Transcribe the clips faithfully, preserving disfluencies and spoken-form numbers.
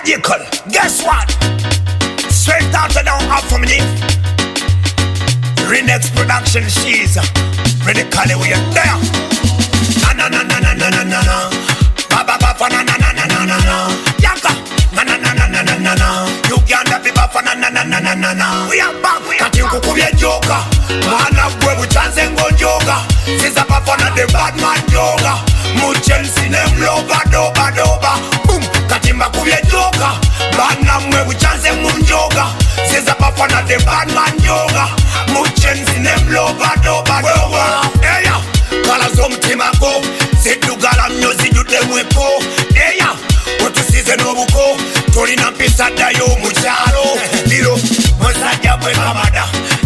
Magical. Guess what? Straight out and down up from the Renex production. She's ready. Cali, we are there. Na na na na na na na na. Ba ba ba na na na na na na na. Yaka. Na na na na na na na na. Uganda be ba na na na na na na na. We are back. Kati nkukubye joka. Mwana gwe buchanze ngonjoga. Siza papa na the bad man yoga. Muchensi ne mloba doba doba. Boom. Kati mbakubye joka. Bana mwe buchanze munjoga. Siza papa na the bad man yoga. Muchensi ne mloba doba doba. Eya. Kala zomtima go. Zidugala myozi jute mweko. Eya. Otusize nobuko. Tolina mpisa dayo mucharo. Liro. Mwesajja bwe kamada.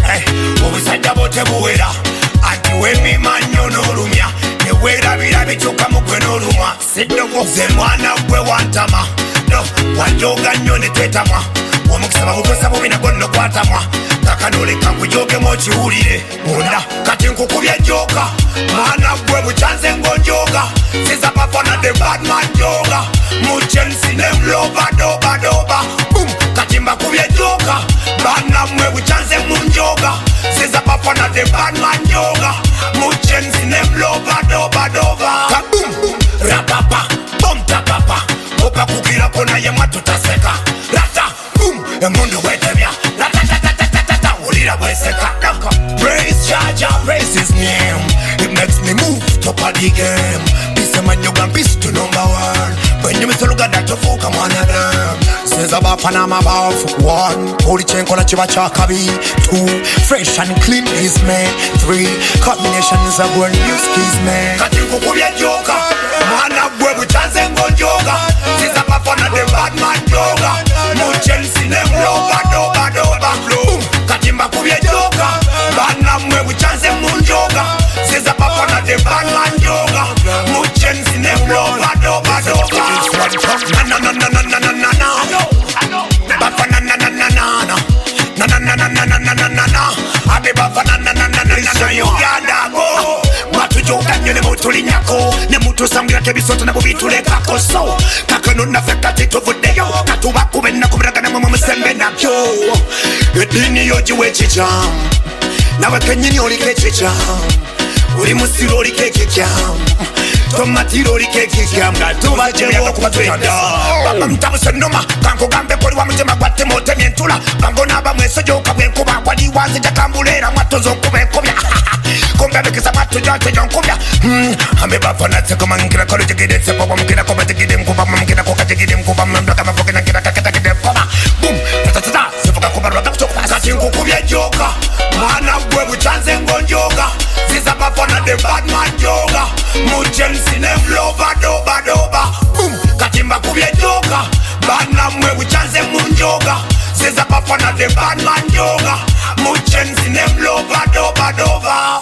Obusajja bote buwera. Anti wemi manyo n'olumya. Newera bira bikyuka mugwe n'olumwa. Siddogo ze mwana gwe wantama. No, wanjoga nnyo ne twetamwa. Omukisa babutosa bubi nagwo nno kwatamwa. Kakanoleka nkujogemu okiwulire. Munda kati nkukubye joka. Mwana gwe buchanze ngonjoga. Siza papa na the bad man yoga. Muchensi ne mloba doba doba. Boom, kati mbakubye joka. Bana mwe buchanze munjoga. Siza papa na the bad man yoga. Muchensi ne mloba doba doba. Kaboom, rapapa, bom tapapa. Opa kukira kona ye matutaseka. Rata, boom, emundu wetebya. Rata tata tata tata, ulira weseka. Praise Jaja, praise his name. It makes me move top of the game. Peace man yoga, peace to number one. When you miss a look at that, you folk, I'm one of them. Says about Panama about one. Holy chain kola chiva chakabi. Two, fresh and clean is me. Three, combination is a good news keys me. Kati kukubye joka. Mana bwe buchanze ngonjoga. Says about Pana the bad man yoga. Muchensi ne mloba doba doba. Boom, kati mbakubye joka. Bana mwe buchanze munjoga. Says about Pana the bad man yoga. Muchensi ne mloba doba doba. Na na na na na na na na na. Bapa na na na na na na. Na na na na na na na na na na. Abi bapa na na na na na na na. Uganda go. Matu joka nyone mutuli nyako. Ne mutu samgira kebisoto na bubitulekako so. Kakano na feka tito vudeyo. Katuba kubena kumraga na mama msembe na kyo. Edini yoji wechijam. Na wakenyini olike chicham. Uri musiro olike kikam. Tomatiro olike kikam. Tuba jero kubatwenda. Baba mtamu senoma. Kanko gambe kori wa mjema kwa temote mientula. Bango naba mweso joka wenkuba. Wadi wazi jakambulera matozo kubekobya. Kumbe bekisa matu jante jonkobya. Hame bafana tseko mangina kori jigide tsepo. Mkina koba jigide mkuba. Mkina koka jigide mkuba. Mblaka mafokina kina kaketa jigide mkuba. Boom. Tatatata. Sefuka kuba rwaka kuchoka. Kati nkukubye joka. Mana bwe buchanze ngonjoga. Siza bafana the bad man yoga. Muchensi ne mloba doba doba. Boom. Kati mbakubye joka. Bana mwe buchanze munjoga. Siza bafana the bad man yoga. Muchensi ne mloba doba doba.